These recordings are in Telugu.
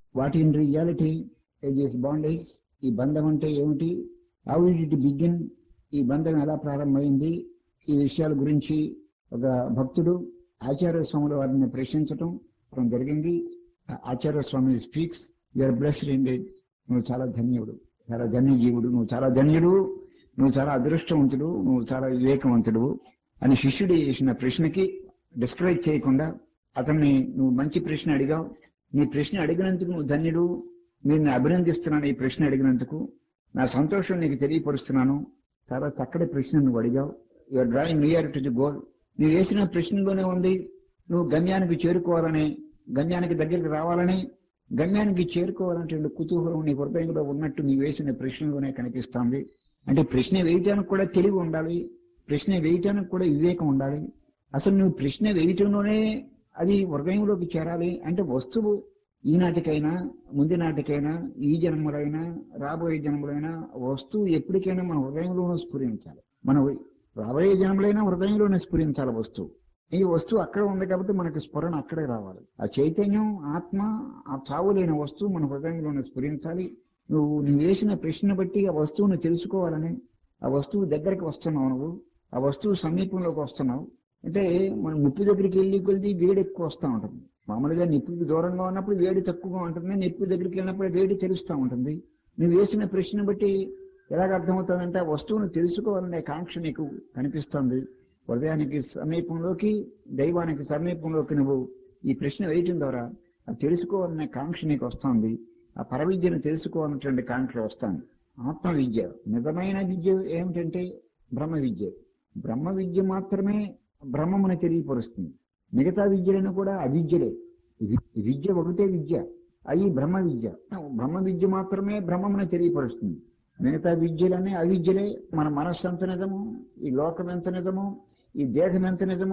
What in reality is bondage, ఈ బంధం అంటే ఏమిటి, హౌ ఇట్ ఇట్ బిగిన్, ఈ బంధం ఎలా ప్రారంభమైంది, ఈ విషయాల గురించి ఒక భక్తుడు ఆచార్య స్వాముల వారిని ప్రశ్నించటం జరిగింది. Acharya Swami speaks, you are blessed indeed, నువ్వు చాలా ధన్యుడు, చాలా ధన్యజీవుడు, నువ్వు చాలా ధన్యుడు, నువ్వు చాలా అదృష్టవంతుడు, నువ్వు చాలా వివేకవంతుడు అని శిష్యుడు చేసిన ప్రశ్నకి డిస్కరేజ్ చేయకుండా అతన్ని, నువ్వు మంచి ప్రశ్న అడిగావు, నీ ప్రశ్న అడిగినందుకు నువ్వు ధన్యుడు, నేను అభినందిస్తున్నాను, ఈ ప్రశ్న అడిగినందుకు నా సంతోషం నీకు తెలియపరుస్తున్నాను, చాలా చక్కటి ప్రశ్న నువ్వు అడిగావు, you are drawing near to the goal, నువ్వు వేసిన ప్రశ్నలోనే ఉంది నువ్వు గమ్యానికి చేరుకోవాలని, గమ్యానికి దగ్గరికి రావాలని, గమ్యానికి చేరుకోవాలంటే కుతూహలం నీ హృదయంలో ఉన్నట్టు నీ వేసిన ప్రశ్నలోనే కనిపిస్తుంది. అంటే ప్రశ్న వేయటానికి కూడా తెలివి ఉండాలి, ప్రశ్న వేయటానికి కూడా వివేకం ఉండాలి. అసలు నువ్వు ప్రశ్న వేయటంలోనే అది హృదయంలోకి చేరాలి అంటే వస్తువు ఈనాటికైనా ముందు నాటికైనా ఈ జన్మలైనా రాబోయే జన్మలైనా వస్తువు ఎప్పటికైనా మన హృదయంలోనే స్ఫురించాలి. మన రాబోయే జన్మలైనా హృదయంలోనే స్ఫురించాలి వస్తువు. ఈ వస్తువు అక్కడ ఉంది కాబట్టి మనకు స్ఫురణ అక్కడే రావాలి. ఆ చైతన్యం ఆత్మ ఆ చావులేని వస్తువు మన హృదయంలోనే స్ఫురించాలి. నువ్వు వేసిన ప్రశ్న బట్టి ఆ వస్తువును తెలుసుకోవాలని, ఆ వస్తువు దగ్గరికి వస్తున్నావు, నువ్వు ఆ వస్తువు సమీపంలోకి వస్తున్నావు. అంటే మనం నిప్పు దగ్గరికి వెళ్ళి కొలిది వేడి ఎక్కువ వస్తూ ఉంటుంది. మామూలుగా నిప్పుకి దూరంగా ఉన్నప్పుడు వేడి తక్కువగా ఉంటుంది, నిప్పు దగ్గరికి వెళ్ళినప్పుడు వేడి తెలుస్తూ ఉంటుంది. నువ్వు వేసిన ప్రశ్న బట్టి ఎలాగ అర్థమవుతుందంటే ఆ వస్తువును తెలుసుకోవాలనే కాంక్ష నీకు కనిపిస్తుంది. హృదయానికి సమీపంలోకి, దైవానికి సమీపంలోకి నువ్వు ఈ ప్రశ్న వేయటం ద్వారా అది తెలుసుకోవాలనే కాంక్ష నీకు వస్తుంది. ఆ పరవిద్యను తెలుసుకోవాలన్నటువంటి కాంక్ష వస్తుంది. ఆత్మ విద్య, నిజమైన విద్య ఏమిటంటే బ్రహ్మ విద్య. బ్రహ్మ విద్య మాత్రమే బ్రహ్మమును తెలియపరుస్తుంది. మిగతా విద్యలను కూడా అవిద్యలే. విద్య ఒకటే విద్య, అవి బ్రహ్మ విద్య. బ్రహ్మ విద్య మాత్రమే బ్రహ్మమును తెలియపరుస్తుంది. మిగతా విద్యలనే అవిద్యలే. మన మనస్సు ఎంత నిజము, ఈ లోకం ఎంత నిజము, ఈ దేహం ఎంత నిజము,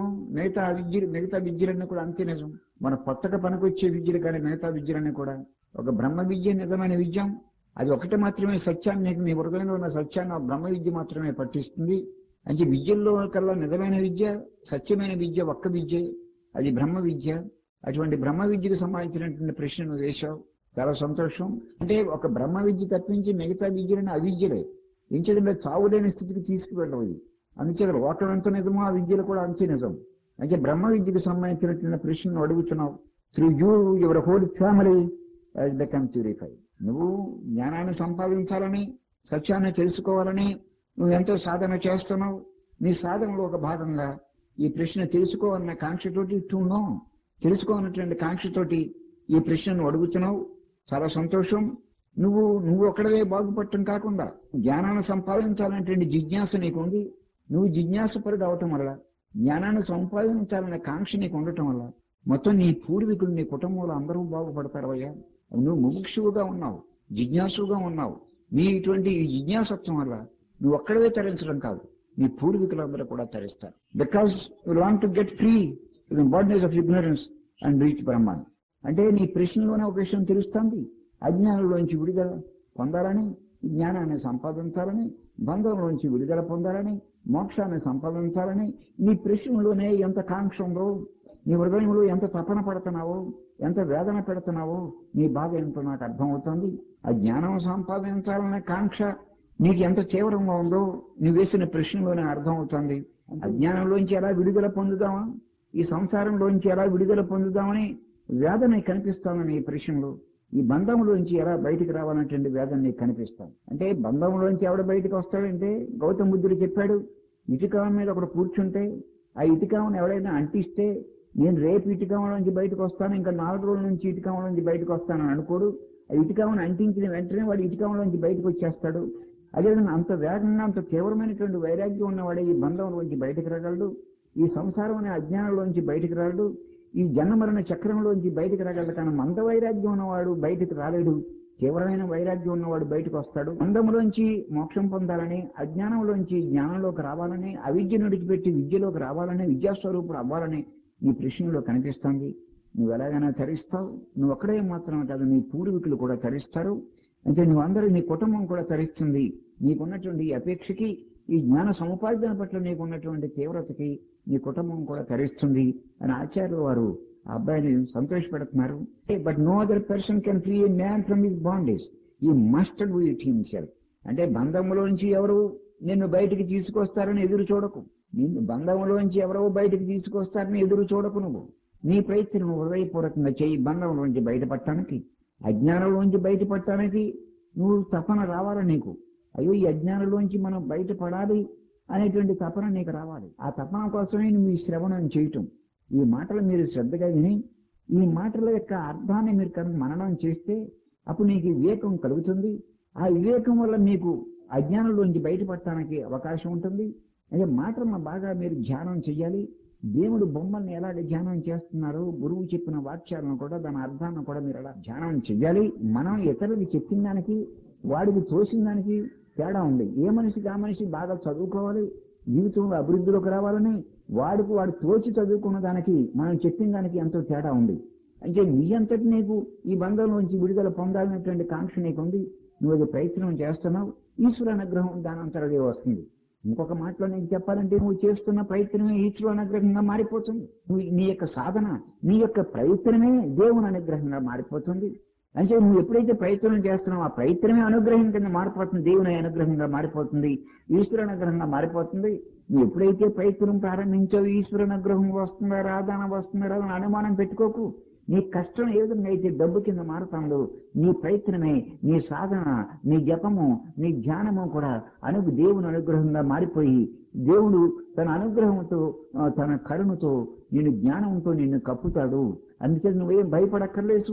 మిగతా విద్యలన్నీ కూడా అంతే నిజం. మన కొత్తగా పనికొచ్చే విద్యలు కానీ మిగతా విద్యలన్నీ కూడా ఒక బ్రహ్మ విద్య నిజమైన విద్యం. అది ఒకటి మాత్రమే సత్యాన్ని, నీకు నీ హృదయంలో ఉన్న సత్యాన్ని ఆ బ్రహ్మ విద్య మాత్రమే పట్టిస్తుంది. అంటే విద్యల్లో కల్లా నిజమైన విద్య, సత్యమైన విద్య ఒక్క విద్య, అది బ్రహ్మ విద్య. అటువంటి బ్రహ్మ విద్యకు సంబంధించినటువంటి ప్రశ్నను వేశావు, చాలా సంతోషం. అంటే ఒక బ్రహ్మ విద్య తప్పించి మిగతా విద్యలని అవిద్యలే. ఎంచేదంటే చావులేని స్థితికి తీసుకువెళ్ళవు. అందుచేత లోకం ఎంత నిజమో ఆ విద్యలు కూడా అంతే నిజం. అయితే బ్రహ్మ విద్యకు సంబంధించినటువంటి ప్రశ్నను అడుగుతున్నావు. Through you your whole family has become purified. నువ్వు జ్ఞానాన్ని సంపాదించాలని, సత్యాన్ని తెలుసుకోవాలని నువ్వు ఎంతో సాధన చేస్తున్నావు. నీ సాధనలో ఒక భాగంగా ఈ ప్రశ్న తెలుసుకోవాలన్న కాంక్షతోటి తెలుసుకోవాలన్నటువంటి కాంక్షతోటి ఈ ప్రశ్నను అడుగుతున్నావు, చాలా సంతోషం. నువ్వు ఒక్కడవే బాగుపడటం కాకుండా జ్ఞానాన్ని సంపాదించాలనేటువంటి జిజ్ఞాస నీకు ఉంది. నువ్వు జిజ్ఞాసపరుడు అవటం వల్ల, జ్ఞానాన్ని సంపాదించాలనే కాంక్ష నీకు ఉండటం వల్ల మొత్తం నీ పూర్వీకులు, నీ కుటుంబంలో అందరూ బాగుపడతారు అయ్యా. నువ్వు ముముక్షువుగా ఉన్నావు, జిజ్ఞాసుగా ఉన్నావు. నీ ఇటువంటి ఈ జిజ్ఞాసత్వం వల్ల నువ్వు ఒక్కడవే తరించడం కాదు, నీ పూర్వీకులందరూ కూడా తరిస్తారు. Because you want to get free the bodies of ignorance and reach Brahmand. అంటే నీ ప్రశ్నలోనే ఒక విషయం తెలుస్తుంది, అజ్ఞానంలోంచి విడుదల పొందాలని, జ్ఞానాన్ని సంపాదించాలని, బంధంలోంచి విడుదల పొందాలని, మోక్షాన్ని సంపాదించాలని నీ ప్రశ్నలోనే ఎంత కాంక్ష ఉందో, నీ హృదయంలో ఎంత తపన పడుతున్నావో, ఎంత వేదన పెడుతున్నావో నీ బాధ ఏంటో నాకు అర్థమవుతుంది. ఆ జ్ఞానం సంపాదించాలనే కాంక్ష నీకు ఎంత తీవ్రంగా ఉందో నువ్వు వేసిన ప్రశ్నలోనే అర్థమవుతుంది. అజ్ఞానంలోంచి ఎలా విడుదల పొందుదామా, ఈ సంసారంలోంచి ఎలా విడుదల పొందుదామని వేదన కనిపిస్తామని ఈ ప్రశ్నలో. ఈ బంధంలోంచి ఎలా బయటికి రావాలంటే వేదన నీకు కనిపిస్తాం. అంటే బంధంలోంచి ఎవడ బయటకు వస్తాడంటే గౌతమ బుద్ధుడు చెప్పాడు, ఇటుక మీద ఒకడు కూర్చుంటే ఆ ఇటుకను ఎవడైనా అంటిస్తే నేను రేపు ఇటుకలోంచి బయటకు వస్తాను, ఇంకా 4 రోజుల నుంచి ఇటుకలోంచి బయటకు వస్తానని అనుకోడు. ఆ ఇటుకను అంటించిన వెంటనే వాడు ఇటుకలోంచి బయటకు వచ్చేస్తాడు. అదేవిధంగా అంత వేగంగా అంత తీవ్రమైనటువంటి వైరాగ్యం ఉన్నవాడే ఈ బంధంలోంచి బయటకు రాగలడు, ఈ సంసారం అనే అజ్ఞానంలోంచి బయటకు రాగలడు, ఈ జన్మమరణ చక్రంలోంచి బయటకు రాగలడు. కానీ మంద వైరాగ్యం ఉన్నవాడు బయటకు రాలేడు, తీవ్రమైన వైరాగ్యం ఉన్నవాడు బయటకు వస్తాడు. మందములోంచి మోక్షం పొందాలని, అజ్ఞానంలోంచి జ్ఞానంలోకి రావాలని, అవిద్యను విడిచిపెట్టి విద్యలోకి రావాలని, విద్యాస్వరూపుడు అవ్వాలని నీ ప్రశ్నలో కనిపిస్తుంది. నువ్వు ఎలాగైనా తరిస్తావు. నువ్వు ఒక్కడే మాత్రమే కాదు, నీ పూర్వీకులు కూడా తరిస్తారు. అంటే నువ్వందరూ, నీ కుటుంబం కూడా తరిస్తుంది. నీకున్నటువంటి అపేక్షకి, ఈ జ్ఞాన సముపార్జన పట్ల నీకున్నటువంటి తీవ్రతకి నీ కుటుంబం కూడా తరిస్తుంది అని ఆచార్యులు వారు ఆ అబ్బాయిని సంతోషపెడుతున్నారు. But no other person can free a man from his bondage, he must do it himself. అంటే బంధంలోంచి ఎవరు నిన్ను బయటికి తీసుకొస్తారని ఎదురు చూడకు. నిన్ను బంధంలోంచి ఎవరో బయటికి తీసుకొస్తారని ఎదురు చూడకు. నువ్వు నీ ప్రయత్నం హృదయపూర్వకంగా చేయి. బంధంలోంచి బయటపడటానికి, అజ్ఞానంలోంచి బయటపడటానికి నువ్వు తపన రావాలి నీకు. అయ్యో ఈ అజ్ఞానంలోంచి మనం బయటపడాలి అనేటువంటి తపన నీకు రావాలి. ఆ తపన కోసమే నువ్వు ఈ శ్రవణం చేయటం. ఈ మాటలు మీరు శ్రద్ధగా విని ఈ మాటల యొక్క అర్థాన్ని మీరు కనుక మననం చేస్తే అప్పుడు నీకు వివేకం కలుగుతుంది. ఆ వివేకం వల్ల మీకు అజ్ఞానంలోంచి బయటపడటానికి అవకాశం ఉంటుంది. అదే మాటలను బాగా మీరు ధ్యానం చెయ్యాలి. దేవుడు బొమ్మల్ని ఎలాగ ధ్యానం చేస్తున్నారో గురువు చెప్పిన వాక్యాలను కూడా దాని అర్థాన్ని కూడా మీరు అలా ధ్యానం చెయ్యాలి. మనం ఇతరులకి చెప్పిన దానికి వాడికి తోసిన దానికి తేడా ఉంది. ఏ మనిషికి ఆ మనిషి బాగా చదువుకోవాలి, జీవితంలో అభివృద్ధిలోకి రావాలని వాడు తోచి చదువుకున్న దానికి మనం చెప్పిన దానికి ఎంతో తేడా ఉంది. అంటే నీ అంతటి నీకు ఈ బంధంలోంచి విడుదల పొందాలనేటువంటి కాంక్ష నీకు ఉంది. నువ్వు అది ప్రయత్నం చేస్తున్నావు. ఈశ్వర అనుగ్రహం దానంతరదే వస్తుంది. ఇంకొక మాటలో నీకు చెప్పాలంటే నువ్వు చేస్తున్న ప్రయత్నమే ఈశ్వర అనుగ్రహంగా మారిపోతుంది. నీ యొక్క సాధన, నీ యొక్క ప్రయత్నమే దేవుని అనుగ్రహంగా మారిపోతుంది. అంటే నువ్వు ఎప్పుడైతే ప్రయత్నం చేస్తున్నావు ఆ ప్రయత్నమే అనుగ్రహం కింద మారిపోతుంది, దేవుని అనుగ్రహంగా మారిపోతుంది, ఈశ్వర అనుగ్రహంగా మారిపోతుంది. నువ్వు ఎప్పుడైతే ప్రయత్నం ప్రారంభించావు ఈశ్వర అనుగ్రహం వస్తుందా రాదా అని అనుమానం పెట్టుకోకు. నీ కష్టం ఏ విధంగా అయితే డబ్బు కింద మారుతుందో నీ ప్రయత్నమే, నీ సాధన, నీ జపము, నీ ధ్యానము కూడా దేవుని అనుగ్రహంగా మారిపోయి దేవుడు తన అనుగ్రహంతో తన కరుణతో నిన్ను జ్ఞానంతో నిన్ను కప్పుతాడు. అందుచేత నువ్వేం భయపడక్కర్లేదు.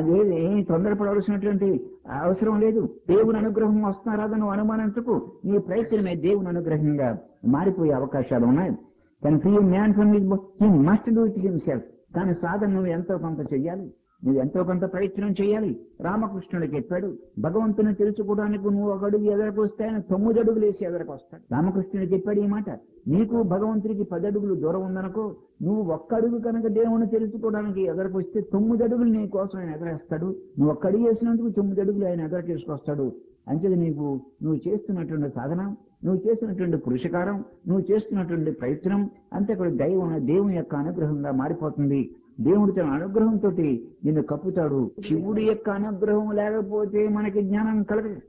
ఏం తొందరపడవలసినటువంటి అవసరం లేదు. దేవుని అనుగ్రహం వస్తున్నా రాదా నువ్వు అనుమానించకు. నీ ప్రయత్నమే దేవుని అనుగ్రహంగా మారిపోయే అవకాశాలు ఉన్నాయి. కానీ free man from he must do it himself. కానీ సాధన నువ్వు ఎంతో కొంత చెయ్యాలి, నువ్వు ఎంతో కొంత ప్రయత్నం చేయాలి. రామకృష్ణుడు చెప్పాడు, భగవంతుని తెలుసుకోవడానికి నువ్వు ఒక అడుగు ఎదరకు వస్తే ఆయన 9 అడుగులు వేసి ఎదరకు వస్తాడు. రామకృష్ణుడు చెప్పాడు ఈ మాట. నీకు భగవంతుడికి 10 అడుగులు దూరం ఉందనుకో, నువ్వు 1 అడుగు కనుక దేవుని తెలుసుకోవడానికి ఎదరకు వస్తే 9 అడుగులు నీ కోసం ఆయన ఎదరేస్తాడు. నువ్వు 1 అడుగు వేసినందుకు 9 అడుగులు ఆయన ఎదరకు తీసుకొస్తాడు. అంచేది నువ్వు చేస్తున్నటువంటి సాధన, నువ్వు చేస్తున్నటువంటి పురుషకారం, నువ్వు చేస్తున్నటువంటి ప్రయత్నం అంతే కూడా దేవుని యొక్క అనుగ్రహంగా మారిపోతుంది. దేవుడు తన అనుగ్రహంతో నిన్ను కప్పుతాడు. శివుడి యొక్క అనుగ్రహం లేకపోతే మనకి జ్ఞానం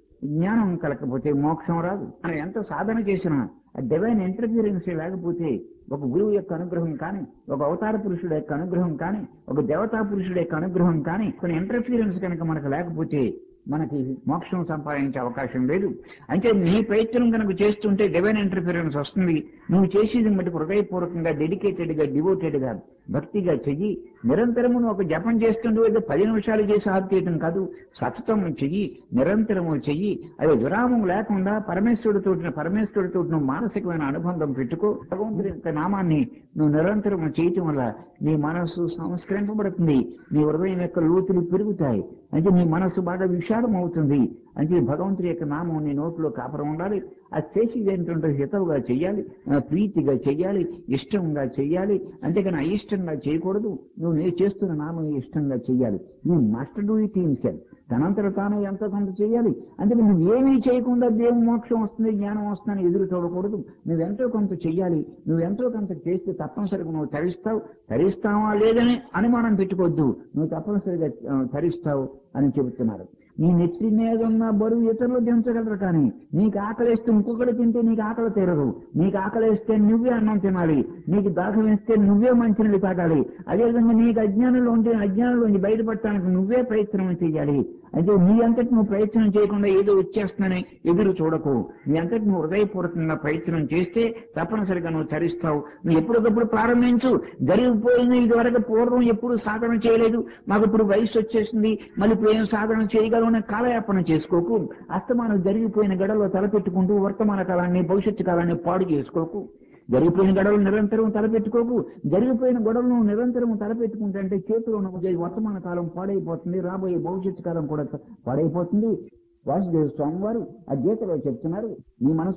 కలగకపోతే మోక్షం రాదు. మనం ఎంత సాధన చేసినా డివైన్ ఇంటర్ఫీరెన్స్ లేకపోతే, ఒక గురువు యొక్క అనుగ్రహం కానీ, ఒక అవతార పురుషుడు యొక్క అనుగ్రహం కానీ, ఒక దేవతా పురుషుడు యొక్క అనుగ్రహం కానీ, కొన్ని ఇంటర్ఫీరెన్స్ కనుక మనకు లేకపోతే మనకి మోక్షం సంపాదించే అవకాశం లేదు. అంటే నీ ప్రయత్నం కనుక చేస్తుంటే డివైన్ ఇంటర్ఫీరెన్స్ వస్తుంది. నువ్వు చేసేది మటుకు హృదయపూర్వకంగా, డెడికేటెడ్ గా, డివోటెడ్ గా, భక్తిగా చెయ్యి. నిరంతరము నువ్వు ఒక జపం చేస్తుంటే ఏదో 10 నిమిషాలు చేసి ఆపేయటం కాదు, సతతం చెయ్యి, నిరంతరము చెయ్యి. అది విరామం లేకుండా పరమేశ్వరుడితో నువ్వు మానసికమైన అనుబంధం పెట్టుకో. భగవంతుడి యొక్క నామాన్ని నువ్వు నిరంతరము చేయటం వల్ల నీ మనస్సు సంస్కరింపబడుతుంది, నీ హృదయం యొక్క లోతులు పెరుగుతాయి. అంటే నీ మనస్సు బాగా విశాలం అవుతుంది. అంటే భగవంతుడి యొక్క నామం నీ నోట్లో కాపురం ఉండాలి. అది చేసేది ఏంటంటే హితవుగా చెయ్యాలి, ప్రీతిగా చెయ్యాలి, ఇష్టంగా చెయ్యాలి. అంతేకాని అయిష్టంగా చేయకూడదు. నువ్వు చేస్తున్న నామం ఇష్టంగా చెయ్యాలి. నువ్వు మస్ట్ డూ ఇట్ హిమ్సెల్ఫ్. తనంతట తానే ఎంతో కొంత చెయ్యాలి. అంటే నువ్వేమీ చేయకుండా దేవుని మోక్షం వస్తుంది, జ్ఞానం వస్తుందని ఎదురు చూడకూడదు. నువ్వెంతో కొంత చెయ్యాలి. నువ్వెంతో కొంత చేస్తే తప్పనిసరిగా నువ్వు తరిస్తావా లేదని అనుమానం పెట్టుకోవద్దు. నువ్వు తప్పనిసరిగా తరిస్తావు అని చెబుతున్నారు. నీ నెత్తి మీద ఉన్న బరువు ఇతరులు దించగలరు, కానీ నీకు ఆకలిస్తే ఇంకొకటి తింటే నీకు ఆకలి తీరదు. నీకు ఆకలిస్తే నువ్వే అన్నం తినాలి, నీకు దాహం వేస్తే నువ్వే మంచినీళ్ళు తాగాలి. అదేవిధంగా నీకు అజ్ఞానంలోంచి బయటపడటానికి నువ్వే ప్రయత్నం చేయాలి. అయితే నీ అంతటి నువ్వు ప్రయత్నం చేయకుండా ఏదో వచ్చేస్తుందని ఎదురు చూడకు. నీ అంతటి నువ్వు హృదయపూర్వకంగా ప్రయత్నం చేస్తే తప్పనిసరిగా నువ్వు తరిస్తావు. నువ్వు ఎప్పటికప్పుడు ప్రారంభించు. జరిగిపోయింది, ఇదివరకు పూర్వం ఎప్పుడు సాధన చేయలేదు, మాకు ఇప్పుడు వయసు వచ్చేసింది, మళ్ళీ ఇప్పుడు ఏం సాధన చేయగలవు అని కాలయాపన చేసుకోకు. అస్తమానం జరిగిపోయిన గడలో తలపెట్టుకుంటూ వర్తమాన కాలాన్ని, భవిష్యత్తు కాలాన్ని పాడు చేసుకోకు. జరిగిపోయిన గొడవలు నిరంతరం తలపెట్టుకోకు. జరిగిపోయిన గొడవలను నిరంతరం తలపెట్టుకుంటే చేతిలో ఉన్న వర్తమాన కాలం పాడైపోతుంది, రాబోయే భవిష్యత్తు కాలం కూడా పాడైపోతుంది. వాసుదేవ స్వామి వారు ఆ గీతలో చెప్తున్నారు, నీ మనస్సుని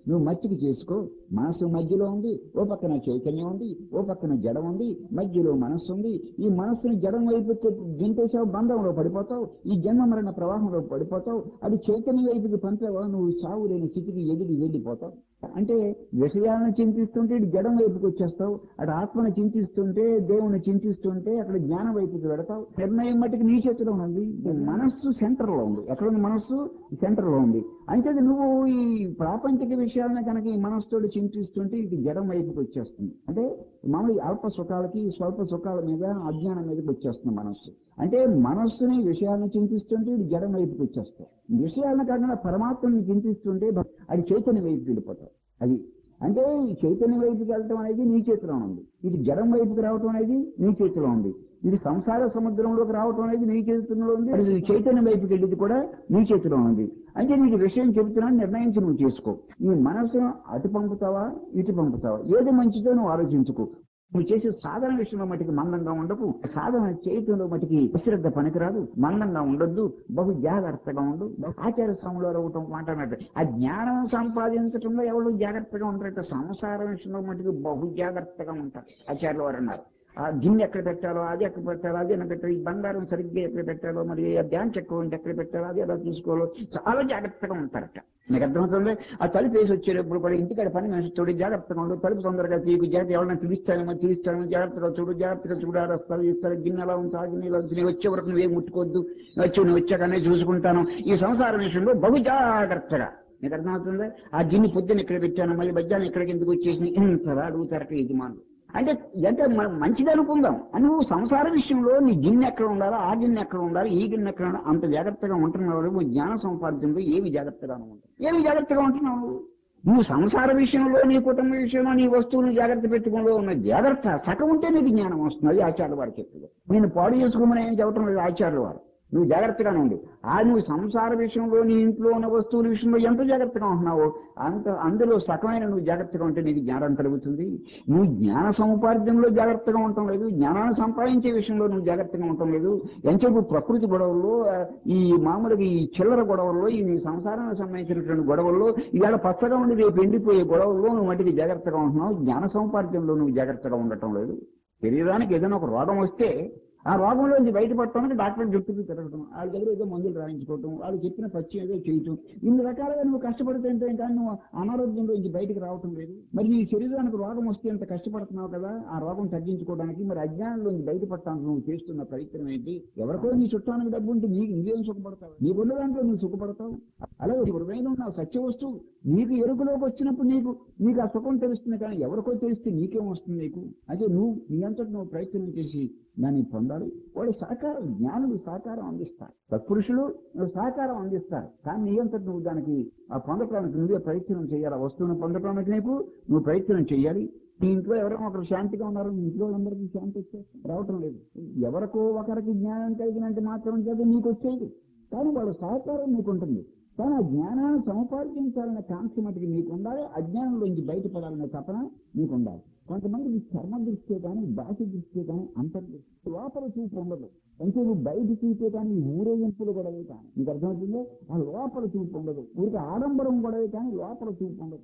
నువ్వు మచ్చిక చేసుకో. మనసు మధ్యలో ఉంది, ఓ పక్కన చైతన్యం ఉంది, ఓ పక్కన జడం ఉంది, మధ్యలో మనస్సు ఉంది. ఈ మనస్సుని జడం వైపుకి దింపేసావు, బంధంలో పడిపోతావు, ఈ జన్మ మరణ ప్రవాహంలో పడిపోతావు. అది చైతన్య వైపుకి పంపావా, నువ్వు సావు లేని స్థితికి ఎదిగి వెళ్ళిపోతావు. అంటే విషయాలను చింతిస్తుంటే ఇటు జడం వైపుకి వచ్చేస్తావు, అటు ఆత్మను చింతిస్తుంటే, దేవుని చింతిస్తుంటే అక్కడ జ్ఞానం వైపుకి వెడతావు. నిర్ణయం మట్టుకు నీ చేతిలో ఉంది. మనస్సు సెంటర్ లో ఉంది. ఎక్కడ ఉంది మనస్సు? సెంటర్ లో ఉంది. అంటే నువ్వు ఈ ప్రాపంచిక విషయాలను కనుక ఈ మనస్సుతో చింతిస్తుంటే ఇటు జడం వైపుకి వచ్చేస్తుంది. అంటే మామూలు అల్ప సుఖాలకి స్వల్ప సుఖాల మీద అజ్ఞానం మీదకి వచ్చేస్తుంది మనస్సు. అంటే మనస్సుని విషయాలను చింతిస్తుంటే ఇటు జడం వైపుకి వచ్చేస్తావు. విషయాలను కాకుండా పరమాత్మని చింతిస్తుంటే అది చైతన్య వైపుకి వెళ్ళిపోతావు. అది అంటే ఈ చైతన్య వైపుకి వెళ్ళటం అనేది నీ చేతిలో ఉంది. ఇది జడం వైపుకి రావటం అనేది నీ చేతిలో ఉంది. ఇది సంసార సముద్రంలోకి రావటం అనేది నీ చేతిలో ఉంది. అది చైతన్య వైపుకి వెళ్ళేది కూడా నీ చేతిలో ఉంది. అంటే నీకు విషయం చెబుతున్నాను, నిర్ణయించి నువ్వు చేసుకో. ఈ మనసును అటు పంపుతావా, ఇటు పంపుతావా, ఏది మంచిదో నువ్వు ఆలోచించుకో. నువ్వు చేసే సాధన విషయంలో మటుకు మందంగా ఉండకు. సాధన చేయటంలో మటుకి అశ్రద్ధ పనికిరాదు. మందంగా ఉండొద్దు, బహు జాగ్రత్తగా ఉండు. ఆచార్య స్వాములు అవ్వటం అంటున్నట్టు ఆ జ్ఞానం సంపాదించడంలో ఎవరు జాగ్రత్తగా ఉంటారట, సంసార విషయంలో మటుకు బహు జాగ్రత్తగా ఉంటారు ఆచార్యులు వారు అన్నారు. ఆ గిన్నె ఎక్కడ పెట్టాలో, అది ఎక్కడ పెట్టాలో, అది ఎక్కడ పెట్టాలో, ఈ బంగారం సరిగ్గా ఎక్కడ పెట్టాలో, మరి బ్యాంక్ ఎక్కువ ఉంటే ఎక్కడ పెట్టాలో, అది ఎలా చూసుకోవాలో చాలా జాగ్రత్తగా ఉంటారట. మీకు అర్థమవుతుంది? ఆ తలుపు వేసి వచ్చేటప్పుడు కూడా ఇంటికాడ పని మనిషి చూడు, జాగ్రత్తగా ఉండు, తలుపు తొందరగా తీకు, జాగ్రత్త ఎవరైనా పిలుస్తానేమో జాగ్రత్తగా చూడు, జాగ్రత్తగా చూడు, ఆడస్తారు ఇస్తారు, గిన్నె ఎలా ఉంది, ఆ గిన్నె ఎలా ఉంది, వచ్చే వరకు నువ్వేం ముట్టుకోవద్దు, నువ్వు వచ్చాకనే చూసుకుంటాను. ఈ సంసార విషయంలో బహు జాగ్రత్తగా. మీకు అర్థమవుతుంది? ఆ గిన్నె పొద్దున్న ఇక్కడ పెట్టాను, మళ్ళీ మధ్యాహ్నం ఇక్కడికి ఎందుకు వచ్చేసి ఇంతలా అడుగుతారట యజమానులు. అంటే ఎంత మంచిది అనుకుందాం. నువ్వు సంసార విషయంలో నీ గిన్నె ఎక్కడ ఉండాలో, ఆ గిన్నె ఎక్కడ ఉండాలి, ఈ గిన్నె ఎక్కడ ఉండాలి, అంత జాగ్రత్తగా ఉంటున్నావు. నువ్వు జ్ఞాన సంపాదనలో ఏమి జాగ్రత్తగా ఉంటావు? ఏమి జాగ్రత్తగా ఉంటున్నావు? నువ్వు సంసార విషయంలో, నీ కుటుంబ విషయంలో, నీ వస్తువుని జాగ్రత్త పెట్టుకోవడంలో ఉన్న జాగ్రత్త సగం ఉంటే నీకు జ్ఞానం వస్తుంది. అది ఆచార్యుల వారు చెప్తుంది. నేను పాడు చేసుకోమని ఏం చెప్పడం లేదు ఆచార్యుల వారు. నువ్వు జాగ్రత్తగానే ఉండి నువ్వు సంసార విషయంలో, నీ ఇంట్లో ఉన్న వస్తువుల విషయంలో ఎంత జాగ్రత్తగా ఉంటున్నావో అందులో సగమైన నువ్వు జాగ్రత్తగా ఉంటే నీకు జ్ఞానం కలుగుతుంది. నువ్వు జ్ఞాన సముపార్జనలో జాగ్రత్తగా ఉండటం లేదు, జ్ఞానాన్ని సంపాదించే విషయంలో నువ్వు జాగ్రత్తగా ఉండటం లేదు. ఎంతసేపు ప్రకృతి గొడవల్లో, ఈ మామూలుగా ఈ చిల్లర గొడవల్లో, ఈ నీ సంసారానికి సంబంధించినటువంటి గొడవల్లో, ఇవాళ పచ్చగా ఉండి రేపు ఎండిపోయే గొడవల్లో నువ్వు మట్టికి జాగ్రత్తగా ఉంటున్నావు. జ్ఞాన సముపార్జనలో నువ్వు జాగ్రత్తగా ఉండటం లేదు. శరీరానికి ఏదైనా ఒక రోగం వస్తే ఆ రోగంలోంచి బయటపడటానికి డాక్టర్ చుట్టూ తిరగటం, వాళ్ళ దగ్గర ఏదో మందులు రాయించుకోవటం, వాళ్ళు చెప్పిన పచ్చి ఏదో చేయటం, ఇన్ని రకాలుగా నువ్వు కష్టపడుతుంటే కానీ నువ్వు అనారోగ్యంలోంచి బయటకు రావటం లేదు. మరి నీ శరీరానికి రోగం వస్తే ఎంత కష్టపడుతున్నావు కదా, ఆ రోగం తగ్గించుకోవడానికి. మరి అజ్ఞానంలోంచి బయటపడటానికి నువ్వు చేస్తున్న ప్రయత్నం ఏంటి? ఎవరికో నీ చుట్టానికి డబ్బు ఉంటే నీవేం సుఖపడతావు? నీకున్న దాంట్లో నువ్వు సుఖపడతావు. అలాగే హృదయం ఉన్న సత్య వస్తువు నీకు ఎరుకలోకి వచ్చినప్పుడు నీకు ఆ సుఖం తెలుస్తుంది. కానీ ఎవరికో తెలిస్తే నీకేం వస్తుంది? నీకు అంటే నువ్వు నీ అంతటి నువ్వు ప్రయత్నం చేసి దాన్ని పొందాలి. వాళ్ళు సహకారం, జ్ఞానులు సహకారం అందిస్తారు, సత్పురుషులు సహకారం అందిస్తారు. కానీ నీ అంతటి నువ్వు దానికి ఆ పొందటానికి నువ్వే ప్రయత్నం చేయాలి. ఆ వస్తువును పొందటానికి నువ్వు ప్రయత్నం చేయాలి. నీ ఇంట్లో ఎవరైనా ఒకరు శాంతిగా ఉన్నారు, నీ ఇంట్లో అందరికీ శాంతి వచ్చేస్తుంది, రావటం లేదు. ఎవరికో ఒకరికి జ్ఞానం కలిగినంత మాత్రం చేత నీకు వచ్చేది. కానీ వాళ్ళ సహకారం నీకుంటుంది. కానీ ఆ జ్ఞానాన్ని సముపార్జించాలనే కాంక్ష మటుకు నీకు ఉండాలి. అజ్ఞానంలోంచి బయటపడాలనే తపన నీకు ఉండాలి. కొంతమందికి చర్మ దృష్టి కానీ, బాహ్య దృష్టి కానీ, అంతర్దృష్టి, లోపల చూపు ఉండదు. అంటే నువ్వు బయట చూపే కానీ, ఊరేగింపులు గొడవే కానీ, నీకు అర్థమవుతుందో ఆ లోపల చూపు ఉండదు. ఊరికి ఆడంబరం గొడవే కానీ లోపల చూపు ఉండదు.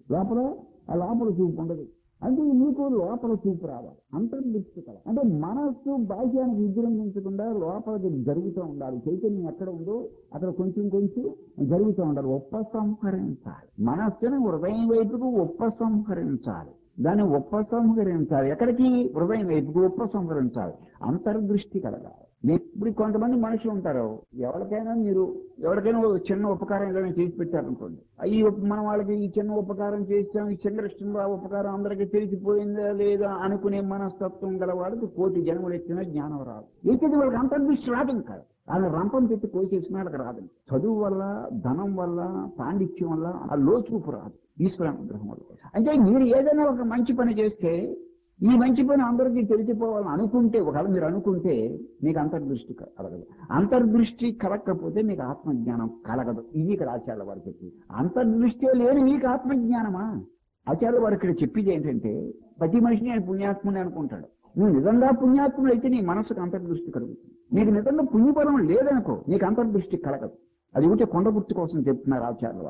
లోపల చూపు ఉండదు. అంటే నీకు లోపల చూపు రావాలి, అంతర్దృష్టి కదా. అంటే మనస్సు బాహ్యానికి విజృంభించకుండా లోపలికి జరుగుతూ ఉండాలి. చైతన్యం ఎక్కడ ఉందో అక్కడ కొంచెం జరుగుతూ ఉండాలి. ఉపసంహరించాలి మనస్సుని హృదయం వైపుకు, ఉపసంహరించాలి దాన్ని, ఉపసంహరించాలి. ఎక్కడికి? హృదయం వైపుకు ఉపసంహరించాలి. అంతర్దృష్టి కలగాలి. ఇప్పుడు కొంతమంది మనుషులు ఉంటారు, ఎవరికైనా చిన్న ఉపకారం ఏదైనా చేసి పెట్టారనుకోండి, మనం వాళ్ళకి ఈ చిన్న ఉపకారం చేస్తాం, ఈ చిన్న ఇష్టంలో ఆ ఉపకారం అందరికీ తెలిసిపోయిందా లేదా అనుకునే మనస్తత్వం గల వాళ్ళకి కోటి జన్మలు ఎత్తినా జ్ఞానం రాదు. అయితే వాళ్ళకి అంతర్దృష్టి రాదు. ఇంకా వాళ్ళ రంపం పెట్టి కోసేసిన వాళ్ళకి రాదు. చదువు వల్ల, ధనం వల్ల, పాండిత్యం వల్ల ఆ లోచూపు రాదు, ఈశ్వరానుగ్రహం వల్ల. అంటే మీరు ఏదైనా ఒక మంచి పని చేస్తే ఈ మంచి పని అందరికీ తెలిసిపోవాలని అనుకుంటే, ఒకవేళ మీరు అనుకుంటే మీకు అంతర్దృష్టి కలగదు. అంతర్దృష్టి కలగకపోతే మీకు ఆత్మజ్ఞానం కలగదు. ఇది ఇక్కడ ఆచార్యుల వారు చెప్పింది. అంతర్దృష్టి లేని మీకు ఆత్మజ్ఞానమా? ఆచార్యుల వారు ఇక్కడ చెప్పేది ఏంటంటే, ప్రతి మనిషిని నేను పుణ్యాత్ముని అనుకుంటాడు. నువ్వు నిజంగా పుణ్యాత్ముడు అయితే నీ మనసుకు అంతర్దృష్టి కలుగుతుంది. నీకు నిజంగా పుణ్యపరం లేదనుకో, నీకు అంతర్దృష్టి కలగదు. అది ఉంటే కొండ గుర్తు కోసం చెప్తున్నారు ఆచార్యుల వారు.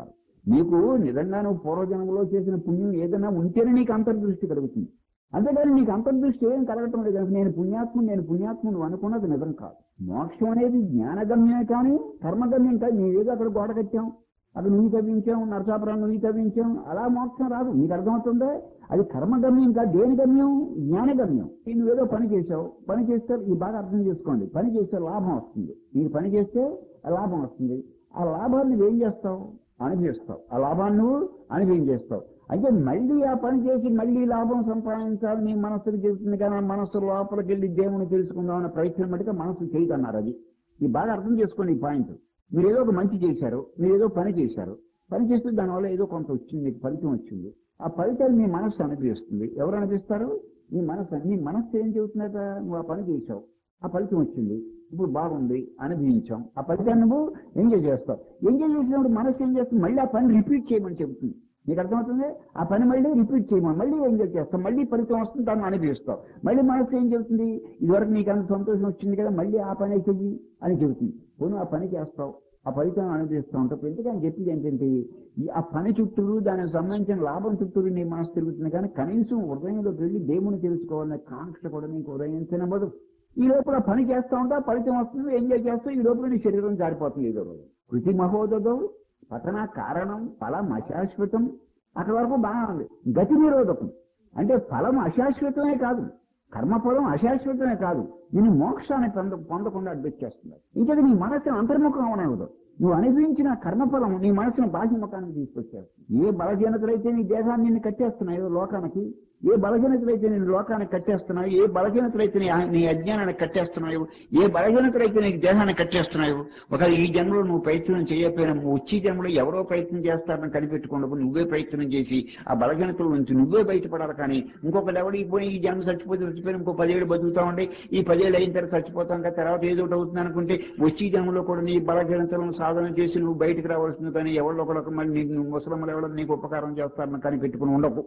నీకు నిజంగా నువ్వు పూర్వజన్మలో చేసిన పుణ్యం ఏదైనా ఉంటేనే నీకు అంతర్దృష్టి కలుగుతుంది. అంతేగాని నీకు అంతర్దృష్టి ఏం కలగటం లేదు. నేను పుణ్యాత్ముడు నువ్వు అనుకున్నది నిజం కాదు. మోక్షం అనేది జ్ఞానగమ్యమే కానీ కర్మగమ్యం కాదు. నీవేదో అక్కడ గోడ కట్టాం, అక్కడ నువ్వు తవ్వించాం, నరసాపురం నువ్వు తవ్వించాం, అలా మోక్షం రాదు. నీకు అర్థమవుతుందే అది కర్మగమ్యం కాదు. దేని గమ్యం? జ్ఞానగమ్యం. నువ్వేదో పని చేసావు, పని చేస్తే ఇది బాగా అర్థం చేసుకోండి, పని చేస్తే లాభం వస్తుంది. నీకు పని చేస్తే లాభం వస్తుంది. ఆ లాభాన్ని నువ్వేం చేస్తావు? అనుభవిస్తావు. ఆ లాభాన్ని నువ్వు అనుభవించేస్తావు. అంటే మళ్ళీ ఆ పని చేసి మళ్ళీ లాభం సంపాదించాలని నీ మనస్సుకు చెబుతుంది. కానీ మనస్సు లోపలికి వెళ్ళి దేవుని తెలుసుకుందాం అనే ప్రయత్నం బట్టి మనస్సు చేయకన్నారు. అది ఇది బాగా అర్థం చేసుకోండి ఈ పాయింట్. మీరు ఏదో ఒక మంచి చేశారు, మీరు ఏదో పని చేశారు, పని చేస్తే దానివల్ల ఏదో కొంత వచ్చింది, మీకు ఫలితం వచ్చింది. ఆ ఫలితాన్ని మీ మనస్సు అనుభవిస్తుంది. ఎవరు అనిపిస్తారు? నీ మనస్సు. నీ మనస్సు ఏం చెబుతుందట? నువ్వు ఆ పని చేశావు, ఆ ఫలితం వచ్చింది, ఇప్పుడు బాగుంది, అనుభవించాం. ఆ ఫలితాన్ని నువ్వు ఎంజాయ్ చేస్తావు. ఎంజాయ్ చేసినప్పుడు మనస్సు ఏం చేస్తుంది? మళ్ళీ ఆ పని రిపీట్ చేయమని చెబుతుంది. నీకు అర్థమవుతుంది? ఆ పని మళ్ళీ రిపీట్ చేయమని, మళ్ళీ ఎంజాయ్ చేస్తావు, మళ్ళీ ఫలితం వస్తుంది, దాన్ని అనుభవిస్తావు. మళ్ళీ మనస్సు ఏం చెబుతుంది? ఇదివరకు నీకు అంత సంతోషం వచ్చింది కదా, మళ్ళీ ఆ పని చెయ్యి అని చెబుతుంది. పోను ఆ పని చేస్తావు, ఆ ఫలితం అనుభవిస్తూ ఉంటావు. ఎందుకని చెప్పింది ఏంటంటే ఆ పని చుట్టూరు, దానికి సంబంధించిన లాభం చుట్టూరు నీ మనసు తిరుగుతుంది. కానీ కనీసం హృదయంలోకి వెళ్ళి దేవుని తెలుసుకోవాలనే కాంక్ష కూడా నీకు ఉదయించనవ్వదు. ఈ లోపల పని చేస్తూ ఉంటా, ఫలితం వస్తుంది, ఎంజాయ్ చేస్తూ ఈ లోపల నీ శరీరం జారిపోతుంది. ఏదో రోజు కృతి మహోదదో పతన కారణం ఫలం అశాశ్వతం. అక్కడ వరకు బాగా ఉంది. గతి నిరోధకం అంటే ఫలం అశాశ్వతమే కాదు, కర్మఫలం అశాశ్వతమే కాదు, నేను మోక్షాన్ని పొందకుండా అడ్డొచ్చేస్తున్నారు. ఇంకేది నీ మనస్సును అంతర్ముఖం అవనవదు. నువ్వు అనుభవించిన కర్మఫలం నీ మనసును బాహ్యముఖానికి తీసుకొచ్చేస్తుంది. ఏ బలహీనతలైతే నీ దేహాన్ని నిన్ను కట్టేస్తున్నాయో లోకానికి, ఏ బలహీనతలైతే నేను లోకానికి కట్టేస్తున్నాయో, ఏ బలహీనతలైతే నీ అజ్ఞానానికి కట్టేస్తున్నాయో, ఏ బలహీనతలైతే నీకు దేహాన్ని కట్టేస్తున్నాయో, ఒకవేళ ఈ జన్మలో నువ్వు ప్రయత్నం చేయకపోయినా వచ్చే జన్మలో ఎవరో ప్రయత్నం చేస్తారని కనిపెట్టుకున్నప్పుడు నువ్వే ప్రయత్నం చేసి ఆ బలహీనతల నుంచి నువ్వే బయటపడాలి. కానీ ఇంకొకటి ఎవడికి పోయి ఈ జన్మ చచ్చిపోయిన ఇంకో 10 ఏళ్ళు బతుకుతా ఉండే, ఈ 10 ఏళ్ళు అయిన తర్వాత చచ్చిపోతాం కదా, తర్వాత ఏదో ఒకటి అవుతుంది అనుకుంటే వచ్చే జన్మలో కూడా నీ బలహీనతలను సాధన చేసి నువ్వు బయటకు రావాల్సింది. కానీ ఎవరో ఒకరు మళ్ళీ నీకు ముసలమ్మలు ఎవరో నీకు ఉపకారం చేస్తారని కనిపెట్టుకుని ఉండకు.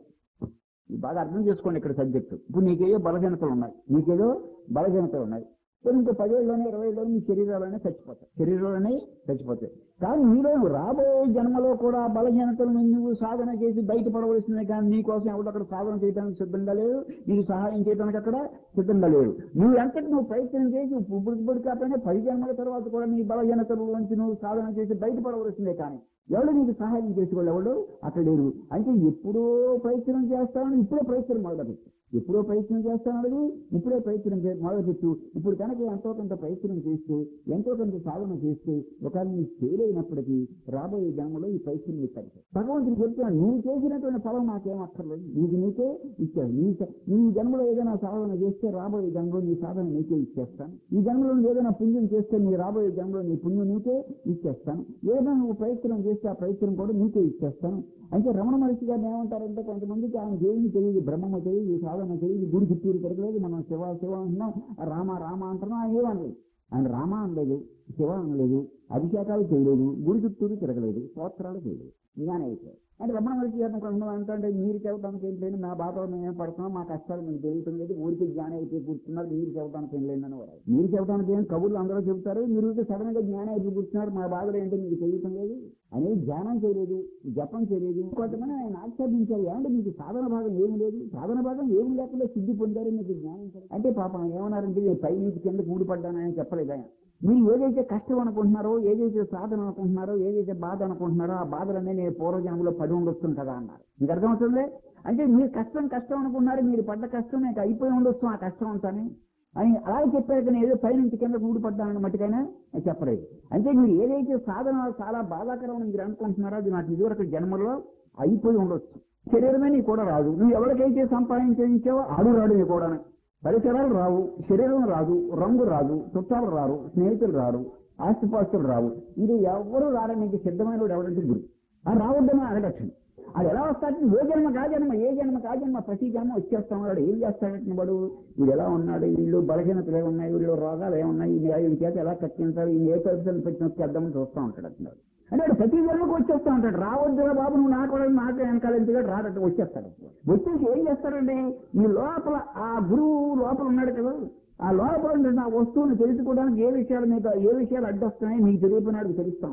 బాగా అర్థం చేసుకోండి ఇక్కడ సబ్జెక్టు. ఇప్పుడు నీకేదో బలహీనతలు ఉన్నాయి. ఇంకో 10 ఏళ్ళలోనే 20 ఏళ్ళలోనే నీ శరీరాలనే చచ్చిపోతాయి. కానీ నీలో రాబోయే జన్మలో కూడా బలహీనతలను నువ్వు సాధన చేసి బయటపడవలసిందే. కానీ నీకోసం ఎవరు అక్కడ సాధన చేయడానికి సిద్ధంగా లేరు, నీకు సహాయం చేయడానికి అక్కడ సిద్ధంగా లేరు. నువ్వు ఎంతటి నువ్వు ప్రయత్నం చేసి ఇప్పుడు కాకపోయినా 10 జన్మల తర్వాత కూడా నీ బలహీనతల నుంచి నువ్వు సాధన చేసి బయటపడవలసిందే. కానీ ఎవరు నీకు సహాయం చేసుకోవాలి? ఎవరు అక్కడ లేరు. అంటే ఎప్పుడో ప్రయత్నం చేస్తానని ఇప్పుడే ప్రయత్నం మొదలుపెట్టు. ఎప్పుడో ప్రయత్నం చేస్తానని ఇప్పుడే ప్రయత్నం మొదలుపెట్టు. ఇప్పుడు కనుక ఎంతో కొంత ప్రయత్నం చేస్తే, ఎంతో కొంత సాధన చేస్తే, ఒకవేళ నీకు ఫెయిల్ అయినప్పటికీ రాబోయే జన్మలో ఈ ప్రయత్నం నీకు కలిసి భగవంతుడు చెప్తున్నాడు, నువ్వు చేసినటువంటి ఫలం నాకేం అక్కర్లేదు, నీకే ఇచ్చాడు. ఈ జన్మలో ఏదైనా సాధన చేస్తే రాబోయే జన్మలో నీ సాధన నీకే ఇచ్చేస్తాను. ఈ జన్మలో ఏదైనా పుణ్యం చేస్తే నీ రాబోయే జన్మలో నీ పుణ్యం నీకే ఇచ్చేస్తాను. ఏదైనా నువ్వు ప్రయత్నం చేస్తే ఆ ప్రయత్నం కూడా నీకే ఇచ్చేస్తాను. అంటే రమణ మహర్షి గారిని ఏమంటారంటే, కొంతమందికి ఆయన దేవుని తెలియదు, బ్రహ్మ తెలియదు, సాధన తెలియదు, గుడి చుట్టూరు తిరగలేదు, మనం శివ అంటున్నాం, రామ అంటున్నాం, ఏమనలేదు. ఆయన రామ అనలేదు, శివ అనలేదు, అభిషేకాలు చేయలేదు, గుడి చుట్టూరు తిరగలేదు, స్తోత్రాలు చేయలేదు, జ్ఞానం అయిపోయాడు. అంటే రమణ మహర్షి గారిని కొంతమంది అంటే మీరు చెప్పడానికి ఏం లేదు, మా బాధలో మేము పడుతున్నాం, మా కష్టాలు మీకు తెలియటం లేదు, ఊరికి జ్ఞానం అయిపోయి కూర్చున్నారు, మీరు చెప్పడానికి ఏం లేదని వారు. మీరు చెప్పడానికి ఏం కబుర్లు అందరూ చెబుతారు, మీరు సడన్ గా జ్ఞానం అయిపోయి కూర్చున్నారు, మా బాధలు ఏంటో మీకు తెలియటం లేదు అనేది ధ్యానం చేయలేదు, జపం చేయలేదు. కొంతమంది ఆయన ఆక్షేపించారు, ఏమంటే మీకు సాధన భాగం ఏమి లేదు, సాధన భాగం ఏమి లేకుండా సిద్ధి పొందారు, మీకు జ్ఞానం అంటే పాపం ఏమన్నారంటే పై నుంచి కింద కూడిపడ్డానని చెప్పలేదు ఆయన. మీరు ఏదైతే కష్టం అనుకుంటున్నారో, ఏదైతే సాధన అనుకుంటున్నారో, ఏదైతే బాధ అనుకుంటున్నారో, ఆ బాధలన్నీ నేను పూర్వజన్మలో పడి ఉండొస్తుంది కదా అన్నారు. మీకు అర్థమవుతుంది? అంటే మీరు కష్టం అనుకున్నారు, మీరు పడ్డ కష్టం నాకు అయిపోయి ఉండొచ్చు ఆ కష్టం అంతానే అని అలాగే చెప్పారు. కానీ ఏదో పైనుంచి కింద ఊడిపడ్డానని మట్టుకైనా చెప్పలేదు. అంటే మీరు ఏదైతే సాధన చాలా బాధాకరం మీరు అనుకుంటున్నారో అది నాకు ఇదివరకు జన్మలో అయిపోయి ఉండొచ్చు. శరీరమే నీ కూడా రాదు, నువ్వు ఎవరికైతే సంపాదించావో ఆడు రాడు నీ కూడా. పరిసరాలు రావు, శరీరం రాదు, రంగు రాదు, చుట్టాలు రారు, స్నేహితులు రారు, ఆస్తిపాస్తులు రావు, ఇది ఎవరు రారని నీకు సిద్ధమైన వాడు ఎవరంటే గురు. అది రావద్దమో అడగచ్చు. అది ఎలా వస్తాడు? ఏ జన్మ కాజన్మ ప్రతి జన్మ వచ్చేస్తాం. వాడు ఏం చేస్తాడంటే వాడు వీడు ఎలా ఉన్నాడు, వీళ్ళు బలహీనతలు ఏమున్నాయి, వీళ్ళు రోగాలు ఏమున్నాయి, ఈ చేత ఎలా కట్టింటారు, ఈ ఏ పరిస్థితులు పెట్టి వచ్చేద్దామని చూస్తూ ఉంటాడు అంటున్నాడు. అంటే వాడు ప్రతి జన్మకు వచ్చేస్తూ ఉంటాడు. రావద్దురా బాబు నువ్వు నాకు వెనకాల ఎందుకంటే రాడట్టు వచ్చేస్తాడు. వచ్చేసి ఏం చేస్తాడండి, ఈ లోపల ఆ గురువు లోపల ఉన్నాడు కదా, ఆ లోపల ఆ వస్తువుని తెలుసుకోవడానికి ఏ విషయాలు అడ్డొస్తున్నాయి మీకు తెలియపోయినాడు తెలుస్తూ ఉంటుంది.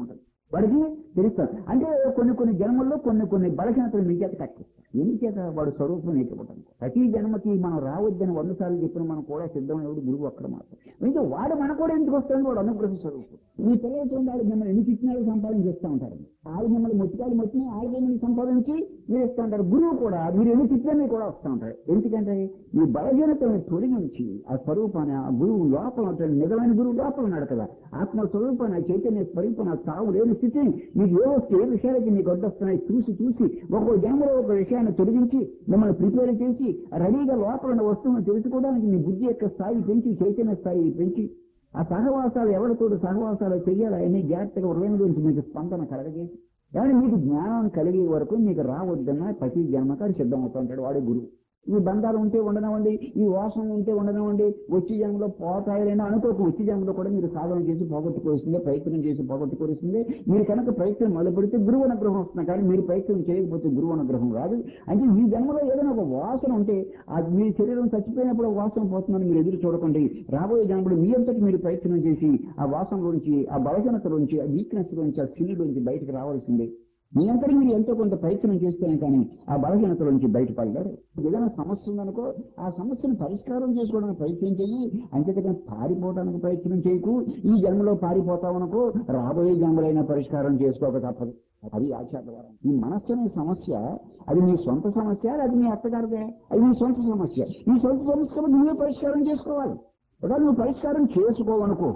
వాడికి తెలుస్తాడు. అంటే కొన్ని జన్మల్లో కొన్ని బలహీనతలు మీ చేత కట్టిస్తాడు. ఎందుచేత వాడు స్వరూపం నేర్చుకోవటం. ప్రతి జన్మకి మనం రావద్దని 100 సార్లు చెప్పిన మనం కూడా సిద్ధం ఎవడు గురువు అక్కడ మాత్రం. అయితే వాడు మన కూడా ఎందుకు వస్తాడు? వాడు అనుగ్రహ స్వరూపం. మీ పిల్లలతో వాళ్ళు మిమ్మల్ని ఎన్ని చిట్నాలు సంపాదించేస్తూ ఉంటారు. వాళ్ళు మిమ్మల్ని మొట్టికాయలు మొట్టిని ఆళ్ళు మిమ్మల్ని సంపాదించి మీరు ఇస్తూ ఉంటారు. గురువు కూడా మీరు ఎన్ని చిట్నా మీరు కూడా వస్తూ ఉంటారు. ఎందుకంటే ఈ బలహీనతను తొలగించి ఆ స్వరూపాన్ని ఆ గురువు లోపల ఉంటాడు. నిజమైన గురువు లోపల ఉన్నాడు కదా. ఆత్మ స్వరూపాన్ని చైతన్య స్వరూపాన్ని ఆ తావు లేని స్థితిని మీకు ఏ విషయాలకి మీకు అడ్డొస్తున్నాయి చూసి ఒక్కో జన్మలో ఒక విషయాన్ని తొలగించి మిమ్మల్ని ప్రిపేర్ చేసి రెడీగా లోపల ఉన్న వస్తువును తెలుసుకోవడానికి మీ బుద్ధి యొక్క స్థాయి పెంచి చైతన్య స్థాయి పెంచి ఆ సహవాసాలు ఎవరితో సహవాసాలు చెయ్యాలి అన్ని జాగ్రత్తగా హృదయం గురించి మీకు స్పందన కలగజేసి కానీ మీకు జ్ఞానం కలిగే వరకు మీకు రావద్దన్న ప్రతి జన్మకాడు సిద్ధమవుతూ ఉంటాడు. వాడే గురువు. ఈ బంధాలు ఉంటే ఉండనివ్వండి, ఈ వాసన ఉంటే ఉండనివ్వండి, వచ్చే జన్మలో పోతాయని అనుకోకు. వచ్చే జన్మలో కూడా మీరు సాధన చేసి పోగొట్టుకోవాల్సిందే, ప్రయత్నం చేసి పోగొట్టుకోవాల్సిందే. మీరు కనుక ప్రయత్నం మొదలు పెడితే గురువు అనుగ్రహం వస్తుంది. కానీ మీరు ప్రయత్నం చేయకపోతే గురువు అనుగ్రహం రాదు. అంటే ఈ జన్మలో ఏదైనా ఒక వాసన ఉంటే మీ శరీరం చచ్చిపోయినప్పుడు వాసన పోతుందని మీరు ఎదురు చూడకండి. రాబోయే జన్మలో మీ అంతటి మీరు ప్రయత్నం చేసి ఆ వాసన గురించి, ఆ బలహీనత నుంచి, ఆ వీక్నెస్ గురించి, ఆ సిల్లి గురించి బయటకు రావాల్సిందే. మీ అంతటి మీరు ఎంతో కొంత ప్రయత్నం చేస్తేనే కానీ ఆ బలహీనతల నుంచి బయటపడలేరు. ఏదైనా సమస్య ఉందనుకో ఆ సమస్యను పరిష్కారం చేసుకోవడానికి ప్రయత్నం చెయ్యి. అంతేకాని పారిపోవడానికి ప్రయత్నం చేయకు. ఈ జన్మలో పారిపోతావనుకో రాబోయే జన్మలైనా పరిష్కారం చేసుకోక తప్పదు. అది ఆచారవారం. ఈ మనస్సు అనే సమస్య అది మీ సొంత సమస్య, అది మీ అత్తగారిదే. అది మీ సొంత సమస్య. ఈ సొంత సమస్యను నువ్వే పరిష్కారం చేసుకోవాలి. ఒకవేళ నువ్వు పరిష్కారం చేసుకోవనుకో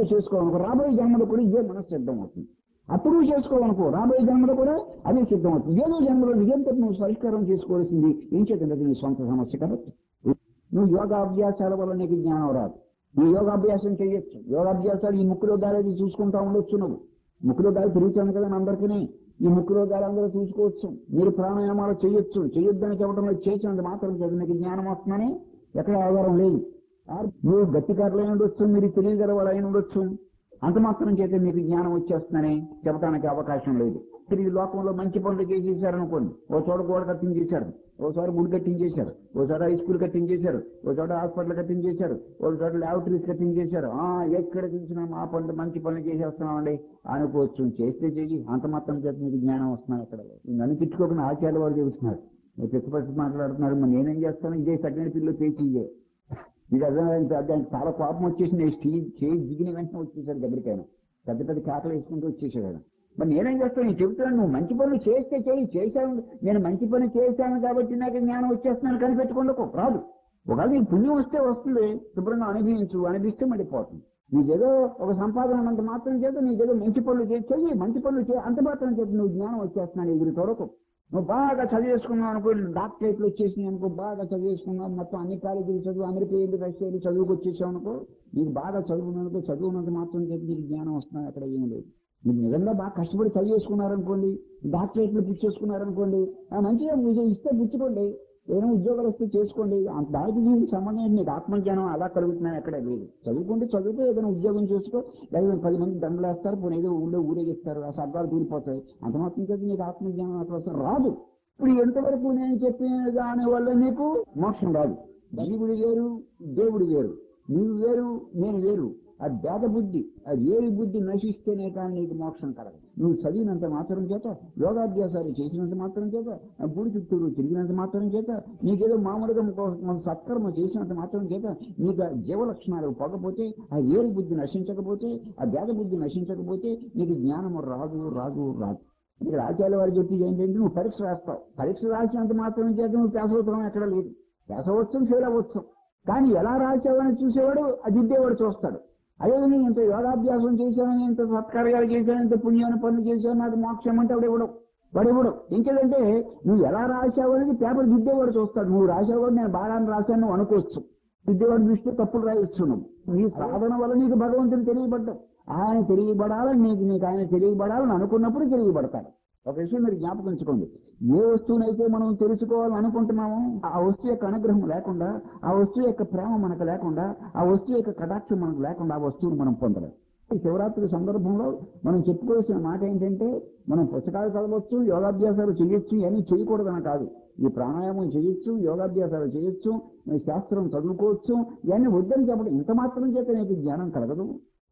రాబోయే జన్మలో కూడా ఇదే మనస్సు సిద్ధం అవుతుంది. అప్పుడు చేసుకోవనుకో రాబోయే జన్మలో కూడా అదే సిద్ధం అవుతుంది. ఏదో జన్మలో నిజంతో నువ్వు పరిష్కారం చేసుకోవాల్సింది ఏం చేద్దంటే నీ సొంత సమస్య కాబట్టి. నువ్వు యోగాభ్యాసాల వల్ల నీకు జ్ఞానం రాదు. నువ్వు యోగాభ్యాసం చేయొచ్చు. యోగాభ్యాసాలు ఈ ముక్కులో గాలి చూసుకుంటా ఉండొచ్చు. నువ్వు ముక్కులో గాలి తిరుగుతాను కదా అందరికీ. ఈ ముక్కులో గాలి అందరూ చూసుకోవచ్చు. మీరు ప్రాణాయామాలు చేయొచ్చు. చేయొద్దని చెప్పడంలో చేసినంత మాత్రం చేసి నీకు జ్ఞానం వస్తుందని ఎక్కడ ఆధారం లేదు. నువ్వు గట్టికారులు అయిన ఉండొచ్చు, మీరు తెలియగల వాళ్ళు అయిన ఉండొచ్చు. అంత మాత్రం చేత మీకు జ్ఞానం వచ్చేస్తుందని చెప్పడానికి అవకాశం లేదు. ఈ లోకంలో మంచి పనులు చేసేసారనుకోండి. ఓ చోట గోడ కట్టించేశారు, ఓసారి గుడి కట్టించేశారు, ఓసారి హై స్కూల్ కట్టించేశారు, ఓ చోట హాస్పిటల్ కట్టించేశారు, ఓ చోట ల్యాబొరేటరీస్ కట్టించేశారు. ఎక్కడ చూసినా మా పనులు మంచి పనులు చేసేస్తున్నామండి అనుకోవచ్చు. చేస్తే చేసి అంత మాత్రం చేత మీకు జ్ఞానం వస్తున్నాను. అక్కడ నన్ను తిట్టుకోకుండా ఆచార్య వాళ్ళు చెబుతున్నారు. పెట్టుబడి మాట్లాడుతున్నారు. మరి నేనేం చేస్తాను? ఇదే సెకండ్ పిల్లలు పేచి ఇదే ఇది అర్థమైంది. చాలా కోపం వచ్చేసింది. చేయి దిగిన వెంటనే వచ్చేసాడు దగ్గరికైనా. పెద్ద పెద్ద కేకలు వేసుకుంటూ వచ్చేసాడు ఆయన. మరి నేనేం చేస్తాను? నేను చెబుతున్నాను నువ్వు మంచి పనులు చేస్తే చేశాను. నేను మంచి పని చేశాను కాబట్టి నాకు జ్ఞానం వచ్చేస్తున్నాను కనిపెట్టుకోండుకో రాదు. ఒకవేళ నీకు పుణ్యం వస్తే వస్తుంది. శుభ్రంగా అనిపిస్తే మళ్ళీ పోతుంది. నీకేదో ఒక సంపాదన ఉన్నంత మాత్రం చేత నీకేదో మంచి పనులు చెయ్యి. మంచి పనులు అంత మాత్రం చేత నువ్వు జ్ఞానం వచ్చేస్తున్నాను ఎదురు తొరకు. నువ్వు బాగా చదివేసుకున్నావు అనుకో, డాక్టరేట్లు వచ్చేసినాయి అనుకో, బాగా చదివేసుకున్నావు, మొత్తం అన్ని కాలేజీలు చదువు, అమెరికా వెళ్ళి రష్యా వెళ్ళి చదువుకు వచ్చేసావు అనుకో, నీకు బాగా చదువుకున్నానుకో, చదువునంత మాత్రం చేతి నీకు జ్ఞానం వస్తున్నాయి. అక్కడ ఏం లేదు. మీరు నిజంగా బాగా కష్టపడి చదివేసుకున్నారనుకోండి, డాక్టరేట్లు పుచ్చేసుకున్నారనుకోండి, మంచిగా మీరు ఇస్తే పుచ్చుకోండి. ఏదైనా ఉద్యోగాలు వస్తే చేసుకోండి. దానికి దీనికి సంబంధం నీకు ఆత్మజ్ఞానం అలా కలుగుతున్నాయి ఎక్కడ లేదు. చదువుకో, ఏదైనా ఉద్యోగం చేసుకో, లేదా 10 మంది దండలు వేస్తారు, పోనీ ఏదో ఊరేగిస్తారు, ఆ సర్గాలు తీరిపోతాయి. అంత మాత్రం చేసి నీకు ఆత్మజ్ఞానం అట్లా వస్తారు రాదు. ఇప్పుడు ఎంతవరకు నేను చెప్పిన దాని వల్ల నీకు మోక్షం రాదు. జీవుడు వేరు, దేవుడు వేరు, నీవు వేరు, నేను వేరు. ఆ భేద బుద్ధి, ఆ వేరు బుద్ధి నశిస్తేనే కానీ నీకు మోక్షం కలగదు. నువ్వు చదివినంత మాత్రం చేత, యోగాభ్యాసాలు చేసినంత మాత్రం చేత, గుడి చుట్టూరు తిరిగినంత మాత్రం చేత, నీకేదో మామూలుగా మన సత్కర్మ చేసినంత మాత్రం చేత నీకు జీవ లక్షణాలు పోకపోతే, ఆ వేరు బుద్ధి నశించకపోతే, ఆ భేద బుద్ధి నశించకపోతే నీకు జ్ఞానము రాదు. ఇక్కడ ఆచార్య వారు చెప్పేది ఏంటంటే నువ్వు పరీక్ష రాస్తావు. పరీక్ష రాసినంత మాత్రం చేత నువ్వు పేసవుతావు ఎక్కడ లేదు. పేసవచ్చు, ఫెయిల్ అవ్వచ్చు. కానీ ఎలా రాసావని చూసేవాడు అది దిద్దేవాడు చూస్తాడు. అదే నేను ఇంత యోగాభ్యాసం చేశాను, ఇంత సత్కార్యాలు చేశాను, ఇంత పుణ్యాన్ని పనులు చేశాను, నాకు మోక్షం అంటే వాడు ఇంకేదంటే నువ్వు ఎలా రాశావు అనేది పేపర్ దిద్దేవాడు చూస్తాడు. నువ్వు రాసేవాడు నేను బాగా రాశాను నువ్వు అనుకోవచ్చు. దిద్దేవాడు దృష్టిలో తప్పులు రాయొచ్చు. నువ్వు నీ సాధన వల్ల నీకు భగవంతుని తెలియబడ్డావు. ఆయన తెలియబడాలని నీకు ఆయన తెలియబడాలని అనుకున్నప్పుడు తెలియబడతాడు. ఒక విషయం మీరు జ్ఞాపకించుకోండి. ఏ వస్తువునైతే మనం తెలుసుకోవాలని అనుకుంటున్నామో ఆ వస్తువు యొక్క అనుగ్రహం లేకుండా, ఆ వస్తువు యొక్క ప్రేమ మనకు లేకుండా, ఆ వస్తువు యొక్క కటాక్షం మనకు లేకుండా ఆ వస్తువును మనం పొందలేం. ఈ శివరాత్రి సందర్భంలో మనం చెప్పుకోవాల్సిన మాట ఏంటంటే మనం పుస్తకాలు చదవచ్చు, యోగాభ్యాసాలు చేయొచ్చు, ఇవన్నీ చేయకూడదని కాదు. ఈ ప్రాణాయామం చేయొచ్చు, యోగాభ్యాసాలు చేయొచ్చు, శాస్త్రం చదువుకోవచ్చు, ఇవన్నీ వద్దని చెప్పడం ఇంత మాత్రం చేత నీకు జ్ఞానం కలగదు.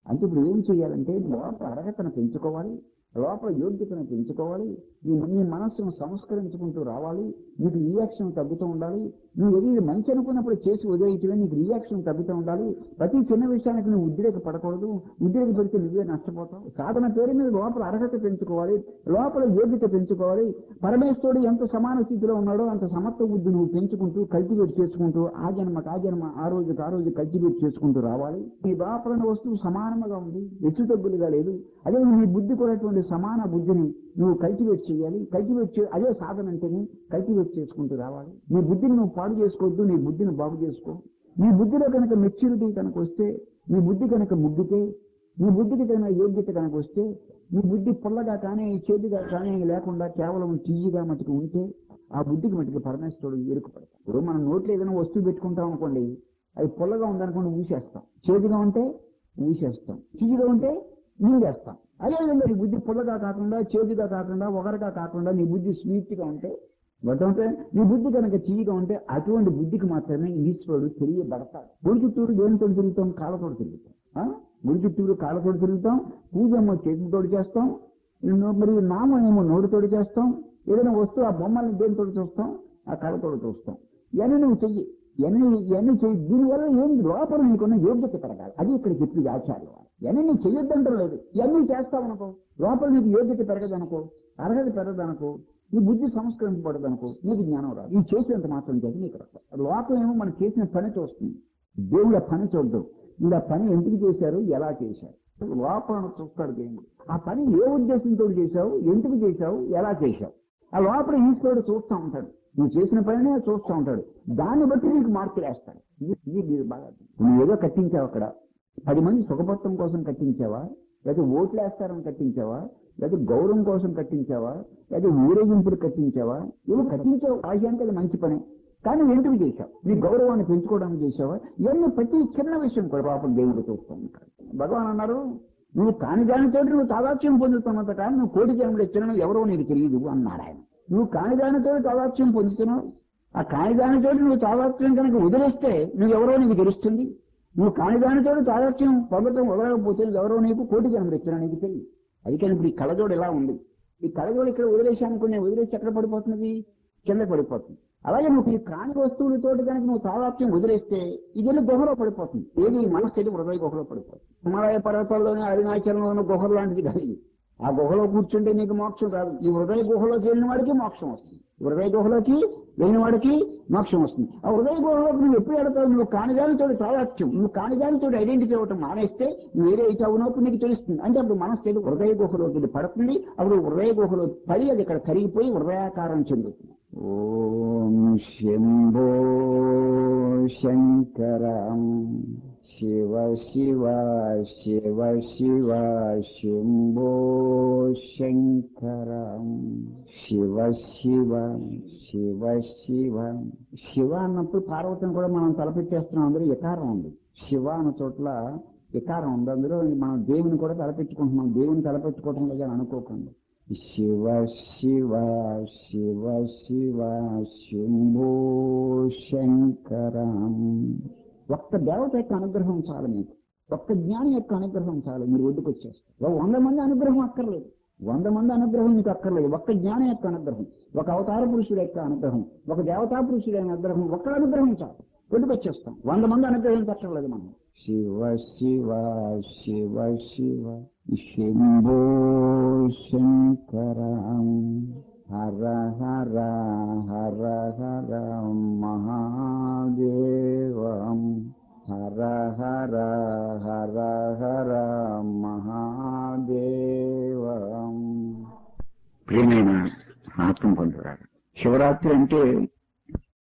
అంటే ఇప్పుడు ఏం చేయాలంటే లోపల అర్హతను పెంచుకోవాలి, లోపల యోగ్యతను పెంచుకోవాలి, నీ మనస్సును సంస్కరించుకుంటూ రావాలి, నీకు రియాక్షన్ తగ్గుతూ ఉండాలి. నువ్వు ఏది మంచి అనుకున్నప్పుడు చేసి వదిలేయటమే నీకు రియాక్షన్ తగ్గుతూ ఉండాలి. ప్రతి చిన్న విషయానికి నువ్వు ఉద్రేక పడకూడదు, ఉద్రేక పడితే నువ్వే నష్టపోతావు. సాధన పేరు మీద లోపల అర్హత పెంచుకోవాలి, లోపల యోగ్యత పెంచుకోవాలి. పరమేశ్వరుడు ఎంత సమాన స్థితిలో ఉన్నాడో అంత సమత్వ బుద్ధి నువ్వు పెంచుకుంటూ కల్టివేట్ చేసుకుంటూ ఆ జన్మ ఆ రోజు కల్టివేట్ చేసుకుంటూ రావాలి. ఈ లోపల వస్తువు సమానంగా ఉంది, హెచ్చు తగ్గులుగా లేదు. అదే నీ బుద్ధి కూడా సమాన బుద్ధిని నువ్వు కల్టివేట్ చేయాలి. అదే సాధన అంటేనే కల్టివేట్ చేసుకుంటూ రావాలి. నీ బుద్ధిని నువ్వు పాడు చేసుకోవద్దు, నీ బుద్ధిని బాగు చేసుకో. నీ బుద్ధిలో కనుక మెచ్యూరిటీ కనుక వస్తే, నీ బుద్ధి కనుక ముగ్గితే, నీ బుద్ధికి కనుక యోగ్యత కనుక వస్తే, నీ బుద్ధి పుల్లగా కానీ చేదుగా కానీ లేకుండా కేవలం తీయగా మటుకు ఉంటే ఆ బుద్ధికి మటుకు పరమేశ్వరుడు ఎరుకుపడతాడు. ఇప్పుడు మనం నోట్లో ఏదైనా వస్తువు పెట్టుకుంటాం అనుకోండి, అది పుల్లగా ఉందనుకోండి ఊసేస్తాం, చేదుగా ఉంటే ఊసేస్తాం, తీయగా ఉంటే మింగేస్తాం. అదేవిధంగా నీ బుద్ధి పుల్లగా కాకుండా చేదుగా కాకుండా ఒకరిగా కాకుండా నీ బుద్ధి స్వీట్గా ఉంటే అంటే నీ బుద్ధి కనుక తీయగా ఉంటే అటువంటి బుద్ధికి మాత్రమే ఈశ్వరుడు తెలియబడతాడు. గుడి చుట్టూరు దేనితో తిరుగుతాం? కాళ్ళతో తిరుగుతాం. గుడి చుట్టూరు కాళ్ళతో తిరుగుతాం, పూజ ఏమో చేతితోటి చేస్తాం, మరి నామం ఏమో నోటితోటి చేస్తాం, ఏదైనా వస్తువు ఆ బొమ్మల్ని దేనితో చూస్తాం? ఆ కాళ్ళతో చూస్తాం. ఇవన్నీ నువ్వు చెయ్యి, ఇవన్నీ చెయ్యి. దీనివల్ల ఏం లోపల నీకున్న యోగ్యత పెరగాలి. అది ఇక్కడ చెప్పి ఆచార్యులు ఇవన్నీ నీకు చెయ్యొద్దంటారు లేదు, ఇవన్నీ చేస్తావనుకో లోపల నీకు యోగ్యత పెరగదనుకో, అర్హత పెరగదనుకో, నీ బుద్ధి సంస్కరించబడదనుకో, నీకు జ్ఞానం రాదు. ఇది చేసినంత మాత్రం చేసి నీకు రాదు. లోపల ఏమో మనం చేసిన పని చూస్తుంది, దేవుడు ఆ పని చూద్దాం. ఇలా పని ఎందుకు చేశారు, ఎలా చేశారు, లోపల చూస్తాడు దేవుడు. ఆ పని ఏ ఉద్దేశంతో చేశావు, ఎందుకు చేశావు, ఎలా చేశావు, ఆ లోపల ఈశ్వరుడు చూస్తూ ఉంటాడు. నువ్వు చేసిన పనినే చూస్తూ ఉంటాడు. దాన్ని బట్టి నీకు మార్కులు వేస్తాడు. ఇది బాగా నువ్వు ఏదో కట్టించావు, అక్కడ 10 మంది సుఖపత్వం కోసం కట్టించావా, లేదా ఓట్లు వేస్తారని కట్టించావా, లేదా గౌరవం కోసం కట్టించావా, లేదా ఊరేగింపుడు కట్టించావా, ఏదో కట్టించావు. ఆశయానికి అది మంచి పని, కానీ ఎందుకు చేశావు? నీ గౌరవాన్ని పెంచుకోవడానికి చేశావా? ఇవన్నీ ప్రతి చిన్న విషయం కూడా పాపం దేవుడు చూస్తూ ఉంటాడు. భగవాన్ అన్నారు, నువ్వు కాని దానితో నువ్వు తాదాత్మ్యం పొందుతున్నంత కానీ నువ్వు కోటి జన్మలు ఇచ్చినా ఎవరో నీకు తెలియదు అన్నాడు ఆయన. నువ్వు కాని దానితో తాదాత్మ్యం పొందుతున్నావు, ఆ కాని దానితో నువ్వు తాదాత్మ్యం కనుక వదిలేస్తే నువ్వెవరో నీకు తెలుస్తుంది. నువ్వు కాని దానితో తాదాత్మ్యం పొందటం వదలకపోతే ఎవరో నీకు కోటి జన్మలు ఇచ్చినా నీకు తెలియదు. అది కానీ ఇప్పుడు ఈ కళ్ళజోడు ఎలా ఉంది, ఈ కళ్ళజోడు ఇక్కడ వదిలేసానుకో, నేను వదిలేసి ఎక్కడ పడిపోతున్నది, కింద పడిపోతుంది. అలాగే నువ్వు ఈ కాని వస్తువులతో కనుక నువ్వు తాదాత్మ్యం వదిలేస్తే ఇది వెళ్ళి గుహలో పడిపోతుంది. ఏది మనస్సు వెళ్ళి హృదయ గుహలో పడిపోతుంది. హిమాలయ పర్వతాల్లోనే అరుణాచలంలోని గుహలు లాంటిది కాదు. ఆ గుహలో కూర్చుంటే నీకు మోక్షం రాదు. ఈ హృదయ గుహలోకి వెళ్ళిన వాడికి మోక్షం వస్తుంది. హృదయ గుహలోకి వెళ్ళిన వాడికి మోక్షం వస్తుంది. ఆ హృదయ గుహలోకి నువ్వు ఎప్పుడు వెళ్తావు? నువ్వు కానిదానితో తాదాత్మ్యం, నువ్వు కానిదానితో ఐడెంటిఫై అవ్వటం మానేస్తే నువ్వు ఏదైతే అవునప్పుడు నీకు తెలుస్తుంది. అంటే అప్పుడు మనస్సు హృదయ గుహలోకి వెళ్ళి పడుతుంది. అప్పుడు హృదయ గుహలో పడి అది ఇక్కడ కరిగిపోయి హృదయాకారం చెందుతుంది. ఓం శంభో శంకరం శివ శివ శివ శివ శంభో శంకరం శివ శివ శివ శివ. శివ అన్నప్పుడు పార్వతిని కూడా మనం తలపెట్టేస్తున్నాం. అందులో ఎకారం ఉంది. శివ అన్న చోట్ల ఎకారం ఉంది. అందులో మనం దేవుని కూడా తలపెట్టుకుంటున్నాం. దేవుని తలపెట్టుకోవటం లేదని అనుకోకండి. శివ శివ శివ శివ శంభో శంకరం. ఒక్క దేవత యొక్క అనుగ్రహం చాలు మీకు, ఒక్క జ్ఞాని యొక్క అనుగ్రహం చాలు, మీరు ఒడ్డుకు వచ్చేస్తారు. 100 మంది అనుగ్రహం అక్కర్లేదు, 100 మంది అనుగ్రహం మీకు అక్కర్లేదు. ఒక్క జ్ఞాని యొక్క అనుగ్రహం, ఒక అవతార పురుషుడు యొక్క అనుగ్రహం, ఒక దేవతా పురుషుడు యొక్క అనుగ్రహం, ఒక్క అనుగ్రహం చాలు, ఒడ్డుకు వచ్చేస్తాం. 100 మంది అనుగ్రహించక్కర్లేదు మనం. శివ శివ శివ శివ శంభో శంకరం హర హర హర హర మహాదేవం హర హర హర హర మహాదేవం. ప్రియమైన ఆత్మ పొందుతారు. శివరాత్రి అంటే